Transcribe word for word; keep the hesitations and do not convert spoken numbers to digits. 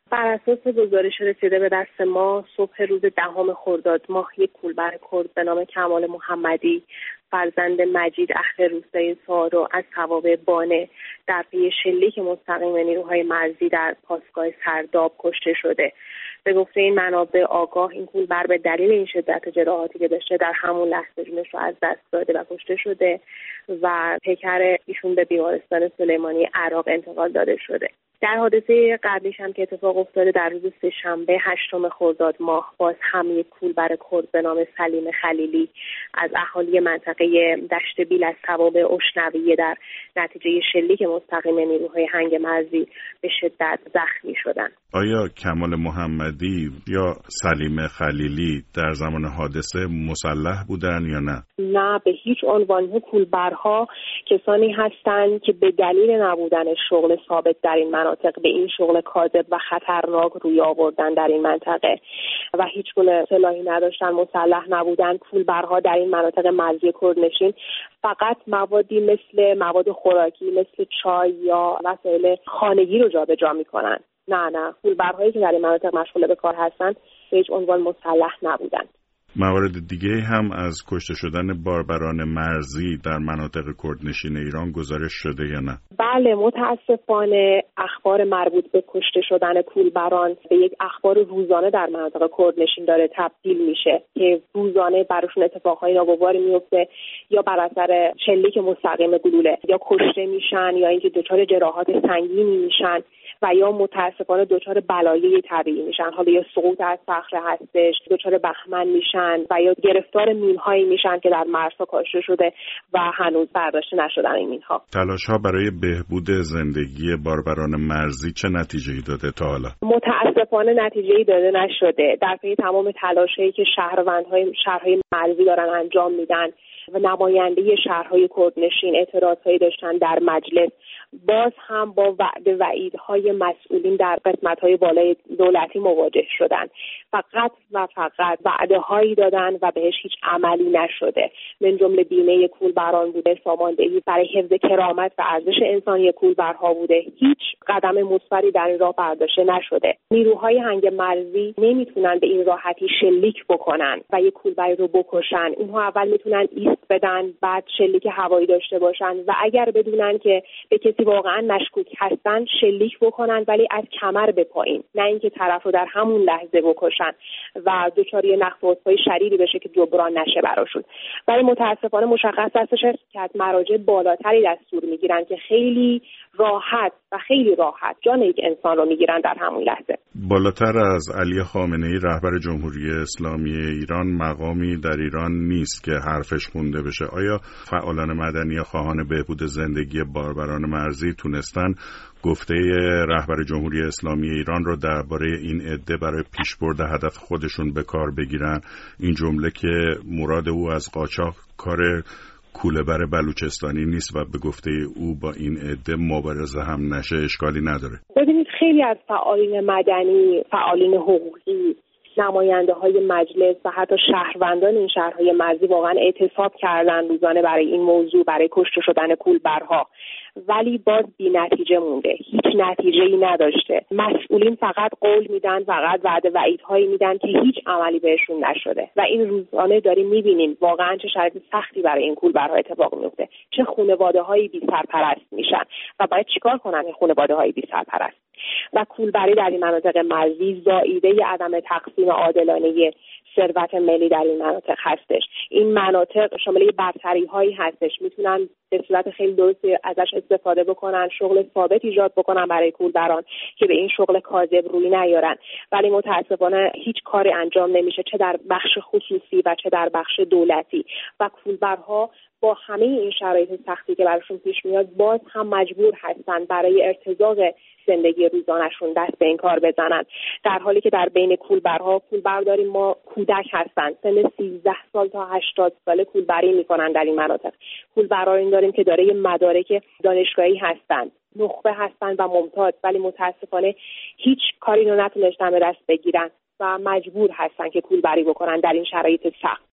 بر اساس گزارش رسیده به دست ما، صبح روز دهم خرداد ماه یک کولبر کرد به نام کمال محمدی فرزند مجید اهل روستای سارو از توابع بانه در پی شلیک مستقیم نیروهای مرزی در پاسگاه سرداب کشته شده. به گفته این منابع آگاه، این کولبر به دلیل این شدت جراحاتی که داشته در همون لحظه جونش رو از دست داده و کشته شده و پیکر ایشون به بیمارستان سلیمانی عراق انتقال داده شده. در حادثه قبلیش هم که اتفاق افتاده در روز سه‌شنبه هشتم خرداد ماه، باز هم یک کولبر کرد به نام سلیم خلیلی از اهالی منطقه دشت بیل از توابع اشنویه در نتیجه شلیک مستقیم نیروهای هنگ مرزی به شدت زخمی شدند. آیا کمال محمدی یا سلیم خلیلی در زمان حادثه مسلح بودن یا نه؟ نه، به هیچ عنوان. کولبرها کسانی هستند که به دلیل نبودن شغل ثابت در این مناطق به این شغل کاذب و خطرناک روی آوردن در این منطقه و هیچ گونه سلاحی نداشتن، مسلح نبودن. کولبرها در این مناطق مرزی کردنشین فقط موادی مثل مواد خوراکی مثل چای یا وسایل خانگی رو جابجا میکنن. نه نه کولبرهایی که در این مناطق مشغول به کار هستند به هیچ عنوان مسلح نبودند. موارد دیگه هم از کشته شدن باربران مرزی در مناطق کردنشین ایران گزارش شده یا نه؟ بله، متاسفانه اخبار مربوط به کشته شدن کولبران به یک اخبار روزانه در مناطق کردنشین داره تبدیل میشه که روزانه براشون اتفاقهای ناگواری میفته، یا بر اثر شلیک مستقیم گلوله یا کشته میشن یا اینکه دچار جراحات سنگینی میشن و یا متاسفانه دچار بلایای طبیعی میشن. حالا یا سقوط از صخره هستش، دچار بهمن میشن و یا گرفتار مینهایی میشن که در مرزها کاشته شده و هنوز برداشته نشدن این مینها. تلاش‌ها برای بهبود زندگی باربران مرزی چه نتیجه‌ای داده تا حالا؟ متاسفانه نتیجه‌ای داده نشده. در پی تمام تلاش‌هایی که شهروندهای شهرهای مرزی دارن انجام میدن و نماینده شهرهای کردنشین اعتراضهایی داشتن در مجلس، باز هم با وعده وعیدهای مسئولین در قسمت‌های بالای دولتی مواجه شدن. فقط و فقط وعده‌هایی دادن و بهش هیچ عملی نشده. من جمله بیمه کولبران بوده، ساماندهی برای حفظ کرامت و ارزش انسانی کولبرها بوده. هیچ قدم مثبتی در این راه برداشته نشده. نیروهای هنگ مرزی نمیتونن به این راحتی شلیک بکنن و یک کولبری رو بکشن. اونها اول میتونن ایست بدن، بعد شلیک هوایی داشته باشن و اگر بدونن که به کسی واقعا مشکوک هستن شلیک بکنن، ولی از کمر به پایین، نه اینکه طرف رو در همون لحظه بکشن و دچار نقص و عطف‌های شدیدی بشه که جبران نشه براشون. ولی متاسفانه مشخص هستش که از مراجع بالاتری دستور میگیرن که خیلی راحت و خیلی راحت جان یک انسان رو میگیرن در همون لحظه. بالاتر از علی خامنه‌ای رهبر جمهوری اسلامی ایران مقامی در ایران نیست که حرفش خونده بشه. آیا فعالان مدنی یا خواهان بهبود زندگی باربران مرزی تونستن گفته رهبر جمهوری اسلامی ایران رو درباره این عده برای پیشبرد هدف خودشون به کار بگیرن؟ این جمله که مراد او از قاچاق کار کوله‌بر بلوچستانی نیست و به گفته او با این عده مبارزه هم نشه اشکالی نداره. ببینید، خیلی از فعالین مدنی، فعالین حقوقی، نماینده های مجلس و حتی شهروندان این شهرهای مرزی واقعا اعتصاب کردن روزانه برای این موضوع، برای کشته شدن کولبرها، ولی باز بی نتیجه مونده. هیچ نتیجه‌ای نداشته. مسئولین فقط قول میدن، فقط وعده وعیدهایی میدن که هیچ عملی بهشون نشده و این روزانه داریم میبینیم واقعا چه شرایط سختی برای این کولبرها اتفاق میفته، چه خانواده‌هایی بی سرپرست میشن و باید چیکار کنن این خانواده‌های بی سرپرست. و کولبری در این مناطق مرزی زائیده عدم تقسیم عادلانه ثروت ملی در این مناطق هستش. این مناطق شامل برتری هایی هستش، میتونن به صورت خیلی درستی ازش استفاده بکنن، شغل ثابت ایجاد بکنن برای کولبران که به این شغل کاذب روی نیارن، ولی متاسفانه هیچ کاری انجام نمیشه، چه در بخش خصوصی و چه در بخش دولتی. و کولبرها با همه این شرایط سختی که براشون پیش میاد باز هم مجبور هستن برای ارتزاق زندگی روزانشون دست به این کار بزنن، در حالی که در بین کولبرها کولبر داریم ما کودک هستن، سن سیزده سال تا هشتاد ساله کولبری میکنن در این مناطق. کولبرها این داریم که داره مدارک دانشگاهی هستن، نخبه هستن و ممتاز، ولی متاسفانه هیچ کاری رو نتونستن به دست بگیرن و مجبور هستن که کولبری بکنن در این شرایط سخت.